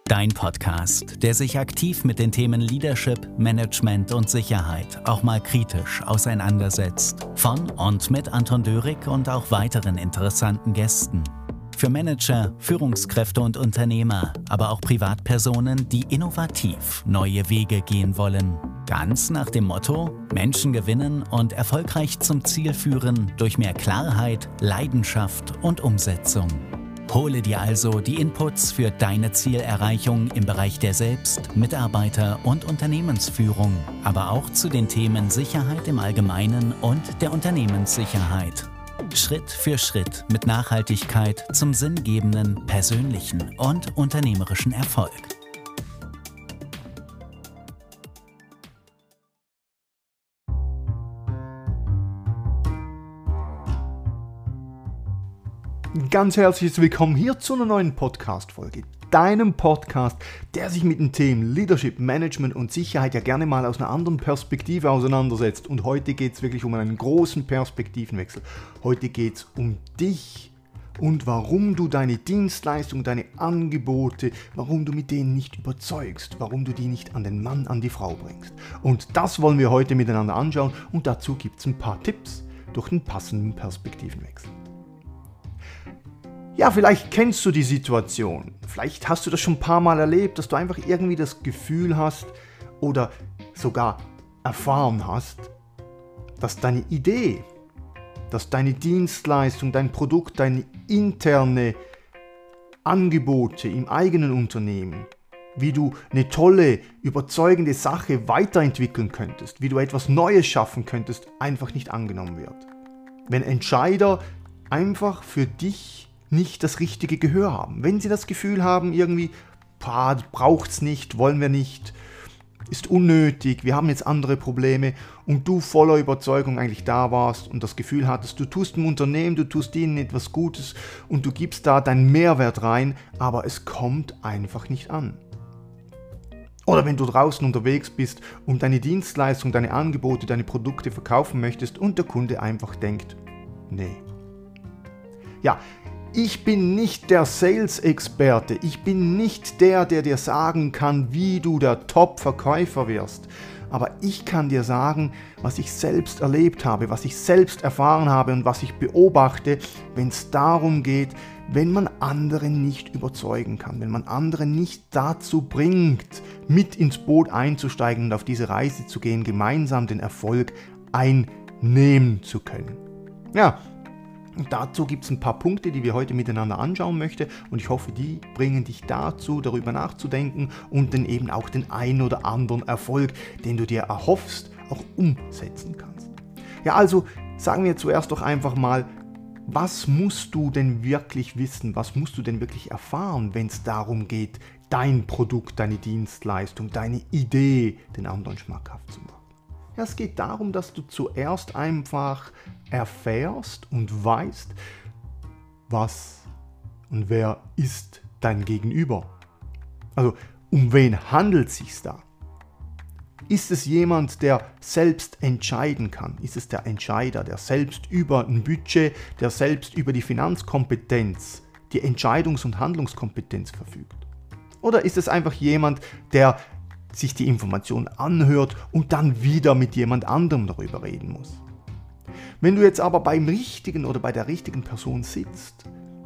Dein Podcast, der sich aktiv mit den Themen Leadership, Management und Sicherheit auch mal kritisch auseinandersetzt. Von und mit Anton Dörig und auch weiteren interessanten Gästen. Für Manager, Führungskräfte und Unternehmer, aber auch Privatpersonen, die innovativ neue Wege gehen wollen. Ganz nach dem Motto: Menschen gewinnen und erfolgreich zum Ziel führen durch mehr Klarheit, Leidenschaft und Umsetzung. Hole dir also die Inputs für deine Zielerreichung im Bereich der Selbst-, Mitarbeiter- und Unternehmensführung, aber auch zu den Themen Sicherheit im Allgemeinen und der Unternehmenssicherheit. Schritt für Schritt mit Nachhaltigkeit zum sinngebenden, persönlichen und unternehmerischen Erfolg. Ganz herzliches Willkommen hier zu einer neuen Podcast-Folge. Deinem Podcast, der sich mit den Themen Leadership, Management und Sicherheit ja gerne mal aus einer anderen Perspektive auseinandersetzt. Und heute geht es wirklich um einen großen Perspektivenwechsel. Heute geht es um dich und warum du deine Dienstleistung, deine Angebote, warum du mit denen nicht überzeugst, warum du die nicht an den Mann, an die Frau bringst. Und das wollen wir heute miteinander anschauen und dazu gibt es ein paar Tipps durch den passenden Perspektivenwechsel. Ja, vielleicht kennst du die Situation, vielleicht hast du das schon ein paar Mal erlebt, dass du einfach irgendwie das Gefühl hast oder sogar erfahren hast, dass deine Idee, dass deine Dienstleistung, dein Produkt, deine interne Angebote im eigenen Unternehmen, wie du eine tolle, überzeugende Sache weiterentwickeln könntest, wie du etwas Neues schaffen könntest, einfach nicht angenommen wird. Wenn Entscheider einfach für dich nicht das richtige Gehör haben. Wenn sie das Gefühl haben, irgendwie, braucht's nicht, wollen wir nicht, ist unnötig, wir haben jetzt andere Probleme und du voller Überzeugung eigentlich da warst und das Gefühl hattest, du tust dem Unternehmen, du tust ihnen etwas Gutes und du gibst da deinen Mehrwert rein, aber es kommt einfach nicht an. Oder wenn du draußen unterwegs bist und deine Dienstleistung, deine Angebote, deine Produkte verkaufen möchtest und der Kunde einfach denkt, nee. Ja, ich bin nicht der Sales-Experte, ich bin nicht der dir sagen kann, wie du der Top-Verkäufer wirst. Aber ich kann dir sagen, was ich selbst erlebt habe, was ich selbst erfahren habe und was ich beobachte, wenn es darum geht, wenn man andere nicht überzeugen kann, wenn man andere nicht dazu bringt, mit ins Boot einzusteigen und auf diese Reise zu gehen, gemeinsam den Erfolg einnehmen zu können. Ja. Und dazu gibt es ein paar Punkte, die wir heute miteinander anschauen möchten und ich hoffe, die bringen dich dazu, darüber nachzudenken und dann eben auch den einen oder anderen Erfolg, den du dir erhoffst, auch umsetzen kannst. Ja, also sagen wir zuerst doch einfach mal, was musst du denn wirklich wissen, was musst du denn wirklich erfahren, wenn es darum geht, dein Produkt, deine Dienstleistung, deine Idee den anderen schmackhaft zu machen. Ja, es geht darum, dass du zuerst einfach erfährst und weißt, was und wer ist dein Gegenüber. Also, um wen handelt es sich da? Ist es jemand, der selbst entscheiden kann? Ist es der Entscheider, der selbst über ein Budget, der selbst über die Finanzkompetenz, die Entscheidungs- und Handlungskompetenz verfügt? Oder ist es einfach jemand, der sich die Information anhört und dann wieder mit jemand anderem darüber reden muss? Wenn du jetzt aber beim richtigen oder bei der richtigen Person sitzt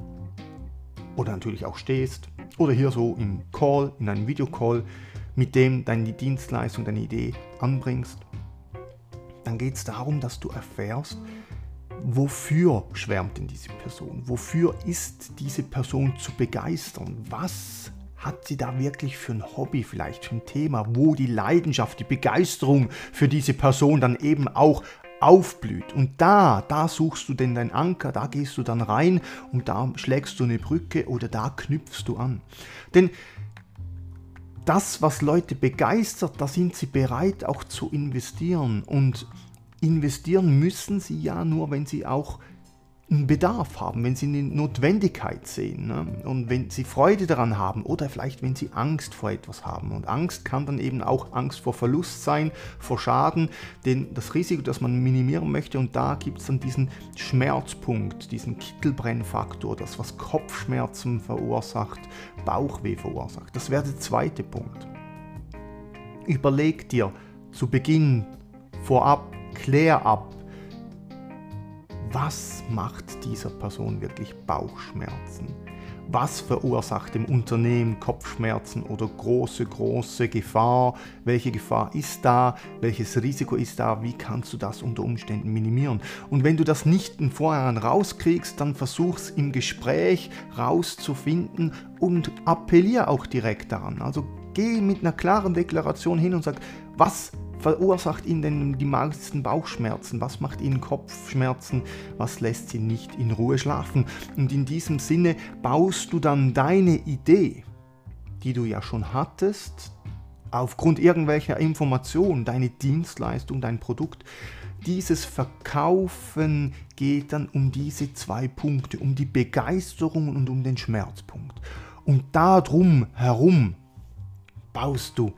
oder natürlich auch stehst oder hier so im Call, in einem Videocall, mit dem deine Dienstleistung, deine Idee anbringst, dann geht es darum, dass du erfährst, wofür schwärmt denn diese Person? Wofür ist diese Person zu begeistern? Was hat sie da wirklich für ein Hobby, vielleicht für ein Thema, wo die Leidenschaft, die Begeisterung für diese Person dann eben auch aufblüht. Und da suchst du denn deinen Anker, da gehst du dann rein und da schlägst du eine Brücke oder da knüpfst du an. Denn das, was Leute begeistert, da sind sie bereit auch zu investieren. Und investieren müssen sie ja nur, wenn sie auch einen Bedarf haben, wenn sie eine Notwendigkeit sehen, ne? Und wenn sie Freude daran haben oder vielleicht wenn sie Angst vor etwas haben. Und Angst kann dann eben auch Angst vor Verlust sein, vor Schaden, denn das Risiko, das man minimieren möchte, und da gibt es dann diesen Schmerzpunkt, diesen Kittelbrennfaktor, das was Kopfschmerzen verursacht, Bauchweh verursacht. Das wäre der zweite Punkt. Überleg dir zu Beginn vorab, klär ab, was macht dieser Person wirklich Bauchschmerzen? Was verursacht dem Unternehmen Kopfschmerzen oder große Gefahr? Welche Gefahr ist da? Welches Risiko ist da? Wie kannst du das unter Umständen minimieren? Und wenn du das nicht im Vorhinein rauskriegst, dann versuch's im Gespräch rauszufinden und appellier auch direkt daran. Also geh mit einer klaren Deklaration hin und sag, was verursacht Ihnen denn die meisten Bauchschmerzen? Was macht Ihnen Kopfschmerzen? Was lässt Sie nicht in Ruhe schlafen? Und in diesem Sinne baust du dann deine Idee, die du ja schon hattest, aufgrund irgendwelcher Informationen, deine Dienstleistung, dein Produkt. Dieses Verkaufen geht dann um diese zwei Punkte, um die Begeisterung und um den Schmerzpunkt. Und darum herum baust du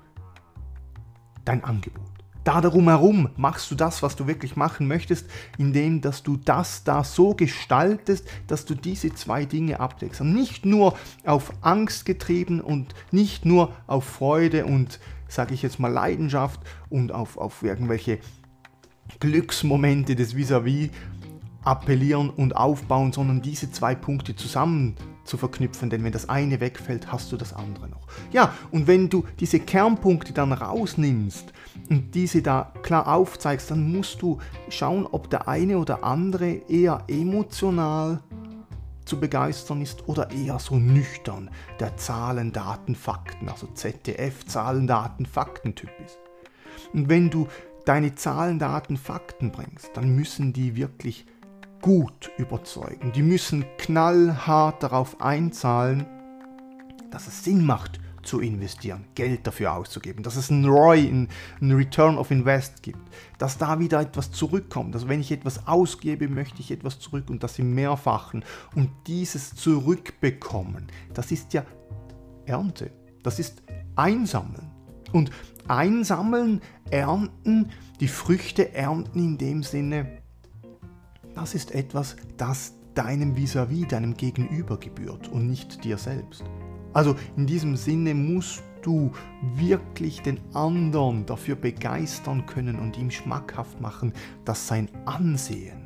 dein Angebot. Darum herum machst du das, was du wirklich machen möchtest, indem dass du das da so gestaltest, dass du diese zwei Dinge abdeckst. Und nicht nur auf Angst getrieben und nicht nur auf Freude und, sage ich jetzt mal, Leidenschaft und auf irgendwelche Glücksmomente des Vis-à-vis appellieren und aufbauen, sondern diese zwei Punkte zusammen zu verknüpfen, denn wenn das eine wegfällt, hast du das andere noch. Ja, und wenn du diese Kernpunkte dann rausnimmst und diese da klar aufzeigst, dann musst du schauen, ob der eine oder andere eher emotional zu begeistern ist oder eher so nüchtern, der Zahlen, Daten, Fakten, also ZDF, Zahlen, Daten, Fakten-Typ ist. Und wenn du deine Zahlen, Daten, Fakten bringst, dann müssen die wirklich gut überzeugen. Die müssen knallhart darauf einzahlen, dass es Sinn macht zu investieren, Geld dafür auszugeben, dass es einen ROI, einen Return of Invest gibt, dass da wieder etwas zurückkommt. Also wenn ich etwas ausgebe, möchte ich etwas zurück und das im Mehrfachen. Und dieses Zurückbekommen, das ist ja Ernte, das ist Einsammeln. Und einsammeln, ernten, die Früchte ernten in dem Sinne, das ist etwas, das deinem Vis-à-vis, deinem Gegenüber gebührt und nicht dir selbst. Also in diesem Sinne musst du wirklich den anderen dafür begeistern können und ihm schmackhaft machen, dass sein Ansehen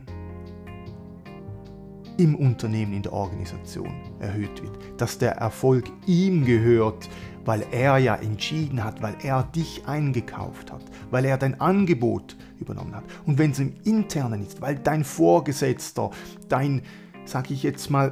im Unternehmen, in der Organisation erhöht wird, dass der Erfolg ihm gehört, weil er ja entschieden hat, weil er dich eingekauft hat, weil er dein Angebot übernommen hat. Und wenn es im Internen ist, weil dein Vorgesetzter, dein, sag ich jetzt mal,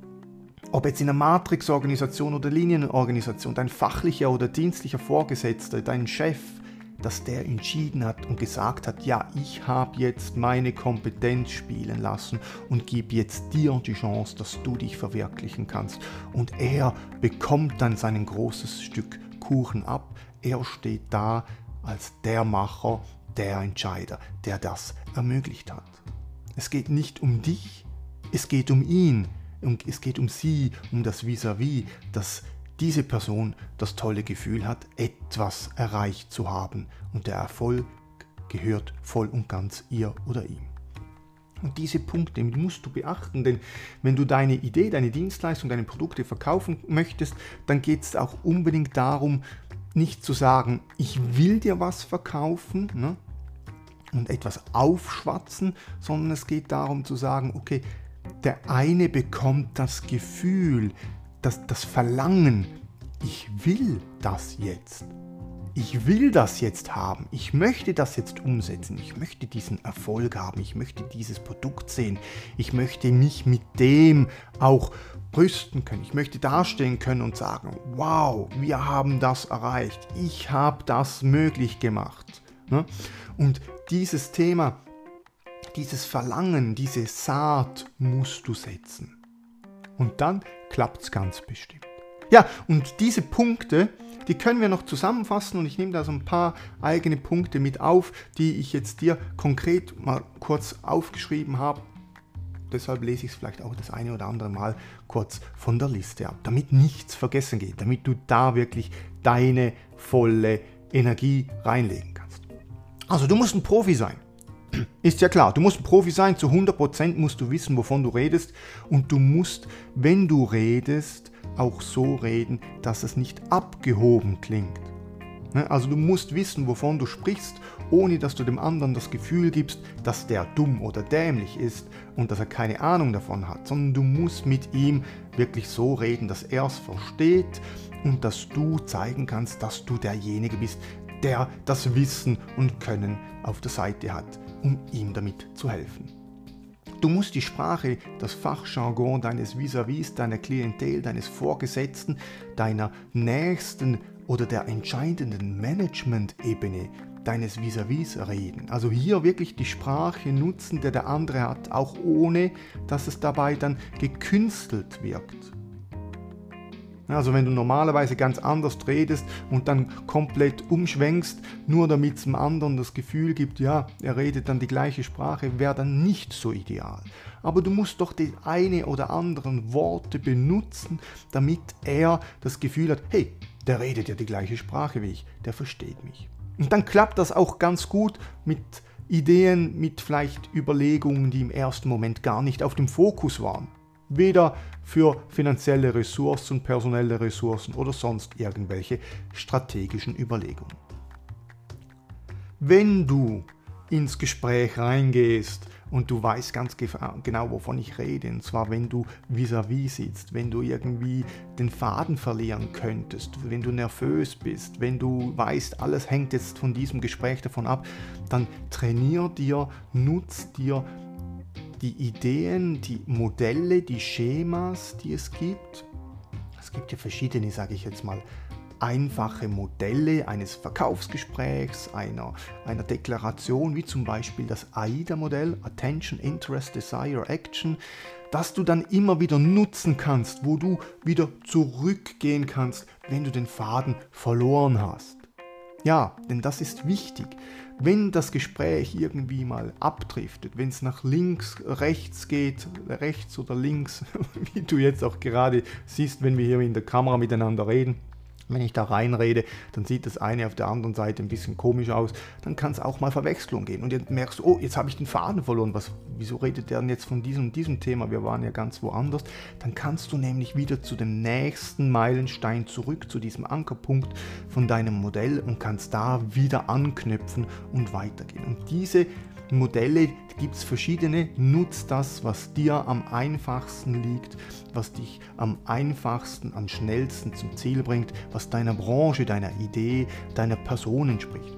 ob jetzt in einer Matrix-Organisation oder Linienorganisation, dein fachlicher oder dienstlicher Vorgesetzter, dein Chef, dass der entschieden hat und gesagt hat, ja, ich habe jetzt meine Kompetenz spielen lassen und gebe jetzt dir die Chance, dass du dich verwirklichen kannst. Und er bekommt dann sein großes Stück Kuchen ab. Er steht da als der Macher, der Entscheider, der das ermöglicht hat. Es geht nicht um dich, es geht um ihn. Und es geht um sie, um das Vis-à-vis, dass diese Person das tolle Gefühl hat, etwas erreicht zu haben. Und der Erfolg gehört voll und ganz ihr oder ihm. Und diese Punkte musst du beachten, denn wenn du deine Idee, deine Dienstleistung, deine Produkte verkaufen möchtest, dann geht es auch unbedingt darum, nicht zu sagen, ich will dir was verkaufen, ne, und etwas aufschwatzen, sondern es geht darum zu sagen, okay, der eine bekommt das Gefühl, das Verlangen, ich will das jetzt. Ich will das jetzt haben. Ich möchte das jetzt umsetzen. Ich möchte diesen Erfolg haben. Ich möchte dieses Produkt sehen. Ich möchte mich mit dem auch brüsten können. Ich möchte dastehen können und sagen, wow, wir haben das erreicht. Ich habe das möglich gemacht. Und dieses Thema, dieses Verlangen, diese Saat musst du setzen. Und dann klappt es ganz bestimmt. Ja, und diese Punkte, die können wir noch zusammenfassen und ich nehme da so ein paar eigene Punkte mit auf, die ich jetzt dir konkret mal kurz aufgeschrieben habe. deshalb lese ich es vielleicht auch das eine oder andere Mal kurz von der Liste ab, damit nichts vergessen geht, damit du da wirklich deine volle Energie reinlegen kannst. Also du musst ein Profi sein. Ist ja klar, du musst ein Profi sein, zu 100% musst du wissen, wovon du redest, und du musst, wenn du redest, auch so reden, dass es nicht abgehoben klingt. Also du musst wissen, wovon du sprichst, ohne dass du dem anderen das Gefühl gibst, dass der dumm oder dämlich ist und dass er keine Ahnung davon hat, sondern du musst mit ihm wirklich so reden, dass er es versteht und dass du zeigen kannst, dass du derjenige bist, der das Wissen und Können auf der Seite hat, um ihm damit zu helfen. Du musst die Sprache, das Fachjargon deines Vis-à-vis, deiner Klientel, deines Vorgesetzten, deiner nächsten oder der entscheidenden Management-Ebene deines Vis-à-vis reden. Also hier wirklich die Sprache nutzen, die der andere hat, auch ohne, dass es dabei dann gekünstelt wirkt. Also wenn du normalerweise ganz anders redest und dann komplett umschwenkst, nur damit es dem anderen das Gefühl gibt, ja, er redet dann die gleiche Sprache, wäre dann nicht so ideal. Aber du musst doch die eine oder anderen Worte benutzen, damit er das Gefühl hat, hey, der redet ja die gleiche Sprache wie ich, der versteht mich. Und dann klappt das auch ganz gut mit Ideen, mit vielleicht Überlegungen, die im ersten Moment gar nicht auf dem Fokus waren. Weder für finanzielle Ressourcen, personelle Ressourcen oder sonst irgendwelche strategischen Überlegungen. Wenn du ins Gespräch reingehst und du weißt ganz genau, wovon ich rede, und zwar wenn du vis-à-vis sitzt, wenn du irgendwie den Faden verlieren könntest, wenn du nervös bist, wenn du weißt, alles hängt jetzt von diesem Gespräch davon ab, dann trainier dir, nutz dir die Ideen, die Modelle, die Schemas, die es gibt. Es gibt ja verschiedene, sage ich jetzt mal, einfache Modelle eines Verkaufsgesprächs, einer Deklaration, wie zum Beispiel das AIDA-Modell, Attention, Interest, Desire, Action, das du dann immer wieder nutzen kannst, wo du wieder zurückgehen kannst, wenn du den Faden verloren hast. Ja, denn das ist wichtig. Wenn das Gespräch irgendwie mal abdriftet, wenn es nach links, rechts geht, rechts oder links, wie du jetzt auch gerade siehst, wenn wir hier in der Kamera miteinander reden, wenn ich da reinrede, dann sieht das eine auf der anderen Seite ein bisschen komisch aus, dann kann es auch mal Verwechslung gehen. Und jetzt merkst du, oh, jetzt habe ich den Faden verloren, wieso redet der denn jetzt von diesem Thema, wir waren ja ganz woanders. Dann kannst du nämlich wieder zu dem nächsten Meilenstein zurück, zu diesem Ankerpunkt von deinem Modell und kannst da wieder anknüpfen und weitergehen. Und diese Modelle gibt es verschiedene, nutz das, was dir am einfachsten liegt, was dich am einfachsten, am schnellsten zum Ziel bringt, was deiner Branche, deiner Idee, deiner Person entspricht.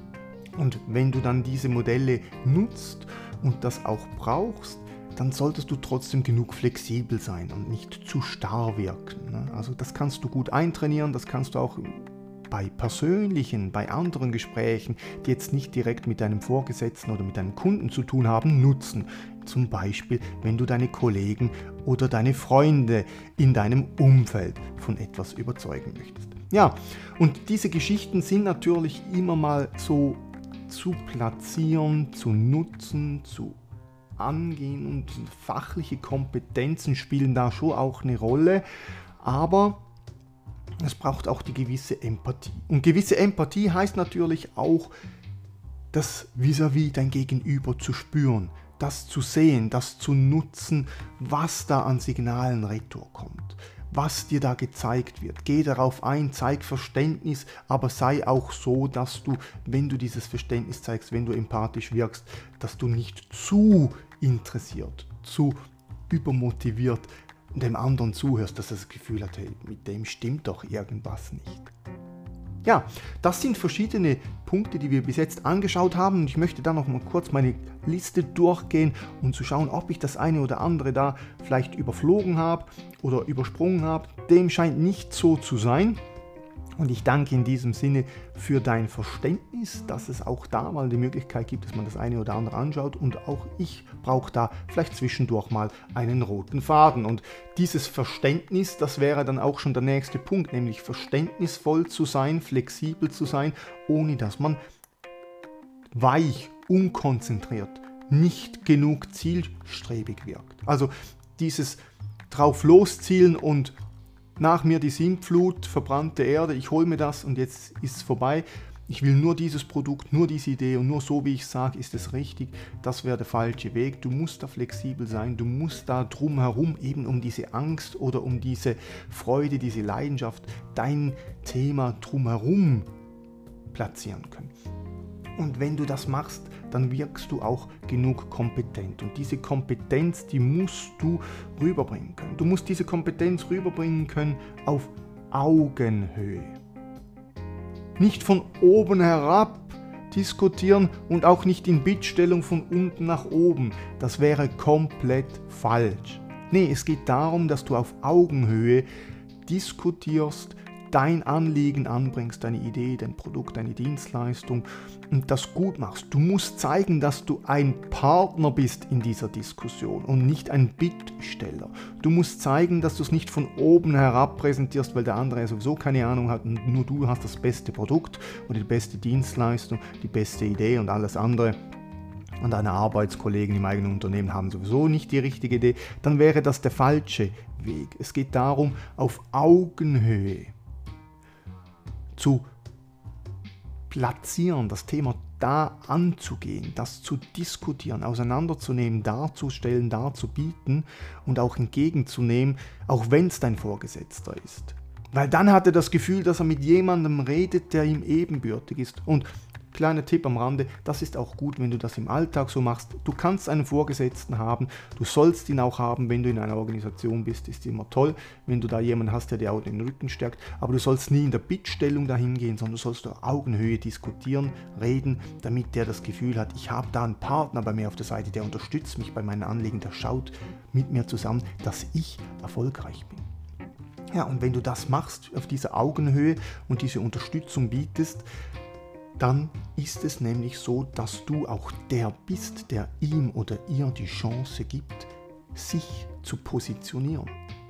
Und wenn du dann diese Modelle nutzt und das auch brauchst, dann solltest du trotzdem genug flexibel sein und nicht zu starr wirken. Also das kannst du gut eintrainieren, das kannst du auch bei persönlichen, bei anderen Gesprächen, die jetzt nicht direkt mit deinem Vorgesetzten oder mit deinem Kunden zu tun haben, nutzen. Zum Beispiel, wenn du deine Kollegen oder deine Freunde in deinem Umfeld von etwas überzeugen möchtest. Ja, und diese Geschichten sind natürlich immer mal so zu platzieren, zu nutzen, zu angehen, und fachliche Kompetenzen spielen da schon auch eine Rolle, aber es braucht auch die gewisse Empathie. Und gewisse Empathie heißt natürlich auch, das vis-à-vis dein Gegenüber zu spüren, das zu sehen, das zu nutzen, was da an Signalen retour kommt, was dir da gezeigt wird. Geh darauf ein, zeig Verständnis, aber sei auch so, dass du, wenn du dieses Verständnis zeigst, wenn du empathisch wirkst, dass du nicht zu interessiert, zu übermotiviert dem anderen zuhörst, dass er das Gefühl hat, hey, mit dem stimmt doch irgendwas nicht. Ja, das sind verschiedene Punkte, die wir bis jetzt angeschaut haben, und ich möchte dann noch mal kurz meine Liste durchgehen und zu schauen, ob ich das eine oder andere da vielleicht überflogen habe oder übersprungen habe. Dem scheint nicht so zu sein. Und ich danke in diesem Sinne für dein Verständnis, dass es auch da mal die Möglichkeit gibt, dass man das eine oder andere anschaut, und auch ich brauche da vielleicht zwischendurch mal einen roten Faden. Und dieses Verständnis, das wäre dann auch schon der nächste Punkt, nämlich verständnisvoll zu sein, flexibel zu sein, ohne dass man weich, unkonzentriert nicht genug zielstrebig wirkt. Also dieses drauf loszielen und nach mir die Sintflut, verbrannte Erde, ich hole mir das und jetzt ist es vorbei. Ich will nur dieses Produkt, nur diese Idee und nur so, wie ich sage, ist es richtig. Das wäre der falsche Weg. Du musst da flexibel sein, du musst da drumherum eben um diese Angst oder um diese Freude, diese Leidenschaft, dein Thema drumherum platzieren können. Und wenn du das machst, dann wirkst du auch genug kompetent. Und diese Kompetenz, die musst du rüberbringen können. Du musst diese Kompetenz rüberbringen können auf Augenhöhe. Nicht von oben herab diskutieren und auch nicht in Bittstellung von unten nach oben. Das wäre komplett falsch. Nee, es geht darum, dass du auf Augenhöhe diskutierst, dein Anliegen anbringst, deine Idee, dein Produkt, deine Dienstleistung und das gut machst. Du musst zeigen, dass du ein Partner bist in dieser Diskussion und nicht ein Bittsteller. Du musst zeigen, dass du es nicht von oben herab präsentierst, weil der andere sowieso keine Ahnung hat und nur du hast das beste Produkt oder die beste Dienstleistung, die beste Idee und alles andere. Und deine Arbeitskollegen im eigenen Unternehmen haben sowieso nicht die richtige Idee. Dann wäre das der falsche Weg. Es geht darum, auf Augenhöhe zu platzieren, das Thema da anzugehen, das zu diskutieren, auseinanderzunehmen, darzustellen, darzubieten und auch entgegenzunehmen, auch wenn es dein Vorgesetzter ist. Weil dann hat er das Gefühl, dass er mit jemandem redet, der ihm ebenbürtig ist. Und kleiner Tipp am Rande, das ist auch gut, wenn du das im Alltag so machst. Du kannst einen Vorgesetzten haben, du sollst ihn auch haben, wenn du in einer Organisation bist, ist immer toll, wenn du da jemanden hast, der dir auch den Rücken stärkt, aber du sollst nie in der Bittstellung dahin gehen, sondern du sollst auf Augenhöhe diskutieren, reden, damit der das Gefühl hat, ich habe da einen Partner bei mir auf der Seite, der unterstützt mich bei meinen Anliegen, der schaut mit mir zusammen, dass ich erfolgreich bin. Ja, und wenn du das machst, auf dieser Augenhöhe und diese Unterstützung bietest, dann ist es nämlich so, dass du auch der bist, der ihm oder ihr die Chance gibt, sich zu positionieren.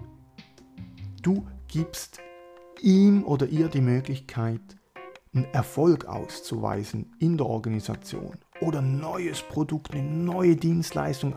Du gibst ihm oder ihr die Möglichkeit, einen Erfolg auszuweisen in der Organisation oder ein neues Produkt, eine neue Dienstleistung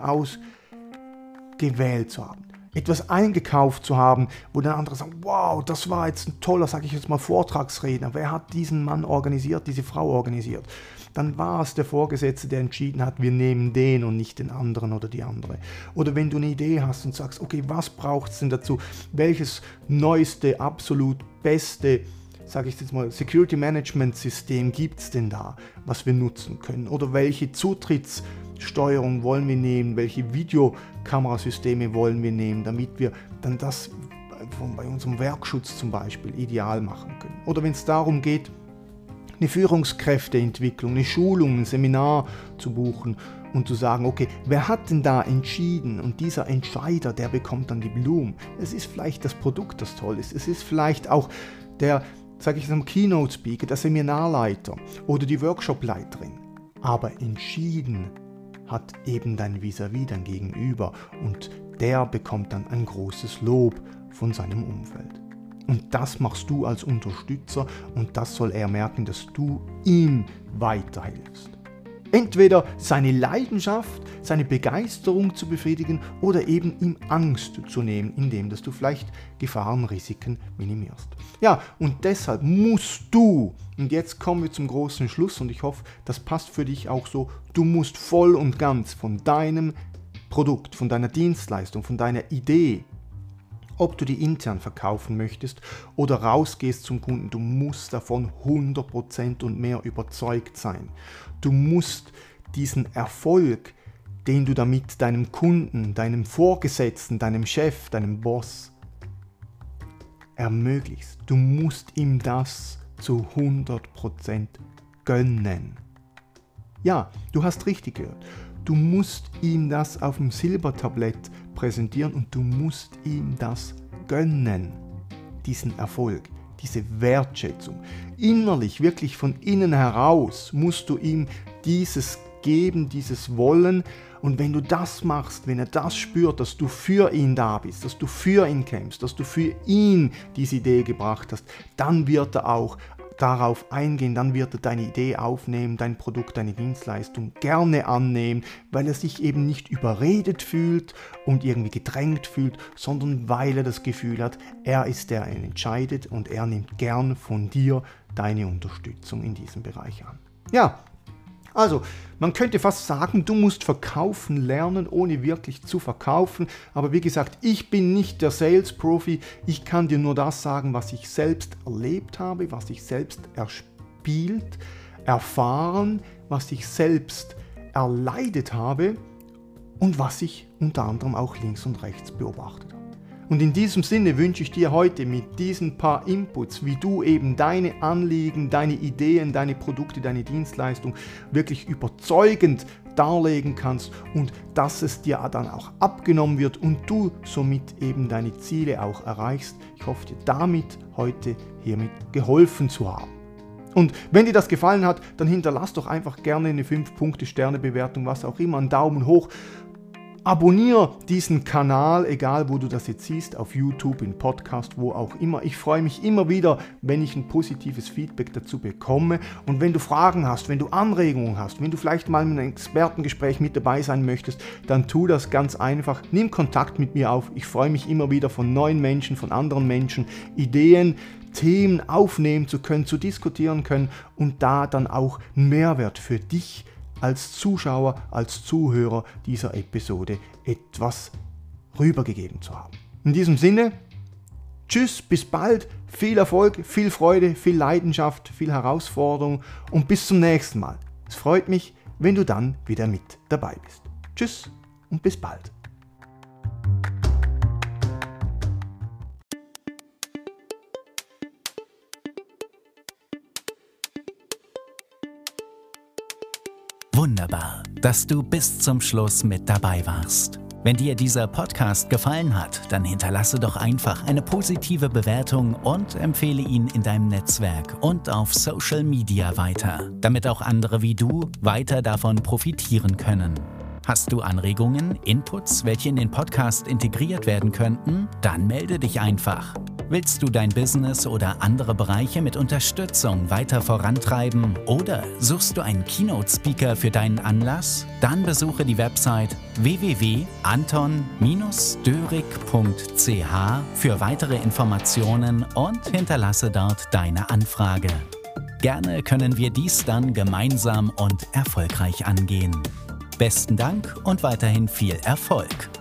ausgewählt zu haben. Etwas eingekauft zu haben, wo der andere sagt, wow, das war jetzt ein toller, sage ich jetzt mal, Vortragsredner. Wer hat diesen Mann organisiert, diese Frau organisiert? Dann war es der Vorgesetzte, der entschieden hat, wir nehmen den und nicht den anderen oder die andere. Oder wenn du eine Idee hast und sagst, okay, was braucht es denn dazu? Welches neueste, absolut beste, sage ich jetzt mal, Security Management System gibt es denn da, was wir nutzen können? Oder welche Zutrittssteuerung wollen wir nehmen? Welche Videokamerasysteme wollen wir nehmen, damit wir dann das bei unserem Werkschutz zum Beispiel ideal machen können? Oder wenn es darum geht, eine Führungskräfteentwicklung, eine Schulung, ein Seminar zu buchen und zu sagen, okay, wer hat denn da entschieden? Und dieser Entscheider, der bekommt dann die Blumen. Es ist vielleicht das Produkt, das toll ist. Es ist vielleicht auch der, sage ich jetzt, Keynote-Speaker, der Seminarleiter oder die Workshopleiterin. Aber entschieden hat eben dein Vis-à-vis, dein Gegenüber, und der bekommt dann ein großes Lob von seinem Umfeld. Und das machst du als Unterstützer und das soll er merken, dass du ihm weiterhilfst. Entweder seine Leidenschaft, seine Begeisterung zu befriedigen oder eben ihm Angst zu nehmen, indem dass du vielleicht Gefahren, Risiken minimierst. Ja, und deshalb musst du, und jetzt kommen wir zum großen Schluss und ich hoffe, das passt für dich auch so, du musst voll und ganz von deinem Produkt, von deiner Dienstleistung, von deiner Idee, ob du die intern verkaufen möchtest oder rausgehst zum Kunden, du musst davon 100% und mehr überzeugt sein. Du musst diesen Erfolg, den du damit deinem Kunden, deinem Vorgesetzten, deinem Chef, deinem Boss ermöglichst. Du musst ihm das zu 100% gönnen. Ja, du hast richtig gehört. Du musst ihm das auf dem Silbertablett präsentieren und du musst ihm das gönnen, diesen Erfolg, diese Wertschätzung. Innerlich, wirklich von innen heraus musst du ihm dieses geben, dieses Wollen, und wenn du das machst, wenn er das spürt, dass du für ihn da bist, dass du für ihn kämpfst, dass du für ihn diese Idee gebracht hast, dann wird er auch darauf eingehen, dann wird er deine Idee aufnehmen, dein Produkt, deine Dienstleistung gerne annehmen, weil er sich eben nicht überredet fühlt und irgendwie gedrängt fühlt, sondern weil er das Gefühl hat, er ist der, der entscheidet und er nimmt gern von dir deine Unterstützung in diesem Bereich an. Ja, also man könnte fast sagen, du musst verkaufen lernen, ohne wirklich zu verkaufen. Aber wie gesagt, ich bin nicht der Sales-Profi. Ich kann dir nur das sagen, was ich selbst erlebt habe, was ich selbst erspielt, erfahren, was ich selbst erleidet habe und was ich unter anderem auch links und rechts beobachtet habe. Und in diesem Sinne wünsche ich dir heute mit diesen paar Inputs, wie du eben deine Anliegen, deine Ideen, deine Produkte, deine Dienstleistung wirklich überzeugend darlegen kannst und dass es dir dann auch abgenommen wird und du somit eben deine Ziele auch erreichst. Ich hoffe dir damit heute hiermit geholfen zu haben. Und wenn dir das gefallen hat, dann hinterlass doch einfach gerne eine 5-Punkte-Sterne-Bewertung, was auch immer, einen Daumen hoch. Abonniere diesen Kanal, egal wo du das jetzt siehst, auf YouTube, im Podcast, wo auch immer. Ich freue mich immer wieder, wenn ich ein positives Feedback dazu bekomme. Und wenn du Fragen hast, wenn du Anregungen hast, wenn du vielleicht mal in einem Expertengespräch mit dabei sein möchtest, dann tu das ganz einfach. Nimm Kontakt mit mir auf. Ich freue mich immer wieder von neuen Menschen, von anderen Menschen, Ideen, Themen aufnehmen zu können, zu diskutieren können und da dann auch einen Mehrwert für dich als Zuschauer, als Zuhörer dieser Episode etwas rübergegeben zu haben. In diesem Sinne, tschüss, bis bald, viel Erfolg, viel Freude, viel Leidenschaft, viel Herausforderung und bis zum nächsten Mal. Es freut mich, wenn du dann wieder mit dabei bist. Tschüss und bis bald. Wunderbar, dass du bis zum Schluss mit dabei warst. Wenn dir dieser Podcast gefallen hat, dann hinterlasse doch einfach eine positive Bewertung und empfehle ihn in deinem Netzwerk und auf Social Media weiter, damit auch andere wie du weiter davon profitieren können. Hast du Anregungen, Inputs, welche in den Podcast integriert werden könnten? Dann melde dich einfach. Willst du dein Business oder andere Bereiche mit Unterstützung weiter vorantreiben oder suchst du einen Keynote-Speaker für deinen Anlass? Dann besuche die Website www.anton-dörig.ch für weitere Informationen und hinterlasse dort deine Anfrage. Gerne können wir dies dann gemeinsam und erfolgreich angehen. Besten Dank und weiterhin viel Erfolg!